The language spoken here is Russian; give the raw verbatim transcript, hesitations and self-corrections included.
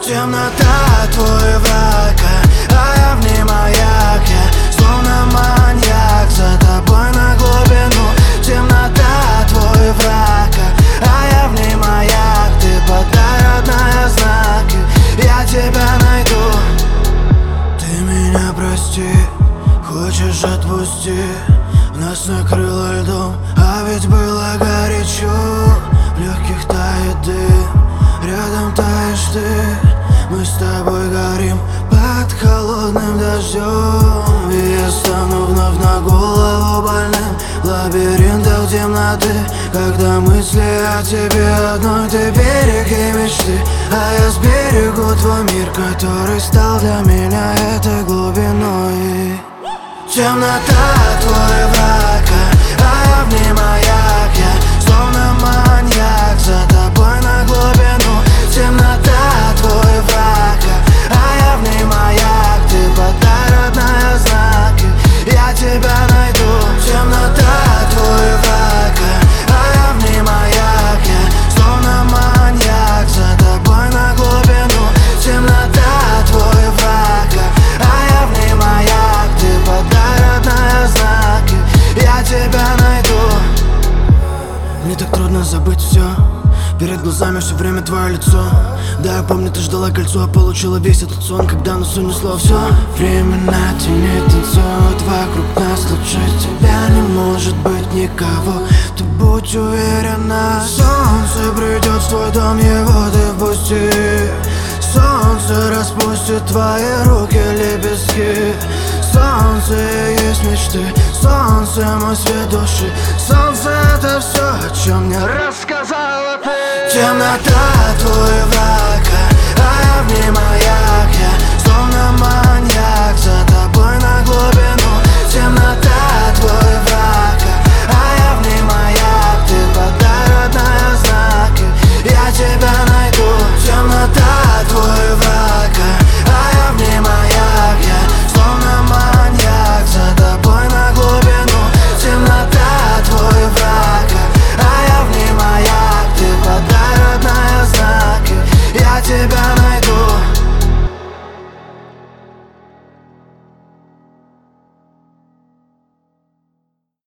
Темнота твой враг, а я в ней маяк. Я словно маньяк за тобой на глубину. Темнота твой враг, а я в ней маяк. Ты подай, родная, знаки, я тебя найду. Ты меня прости, хочешь отпусти. Нас накрыло льдом, а ведь было горячо. В легких тает дым, рядом таешь ты. Мы с тобой горим под холодным дождем. И я стану вновь на голову больным в лабиринтах темноты. Когда мысли о тебе одной, ты берег и мечты, а я сберегу твой мир, который стал для меня этой глубиной. Темнота твой враг, а я в ней маяк. Я словно маньяк за тобой на глубину. Темнота твой враг, а я в ней маяк. Ты подай, родная, знаки, я тебя найду. Темнота твой враг, а я в ней маяк. Я словно маньяк за тобой на глубину. Темнота твой враг, а я в ней маяк. Ты подай, родная, знаки, я тебя найду. Мне так трудно забыть все. Перед глазами все время твое лицо. Да, я помню, ты ждала кольцо, а получила весь этот сон, когда нас унесло все. Время на тени танцует вокруг нас. Лучше тебя не может быть никого, ты будь уверена. Солнце придет в твой дом, его ты впусти. Солнце распустит твои руки лепестки. Солнце есть мечты, солнце мой свет души. Солнце это все, о чем мне рассказала ты. Темнота твой враг,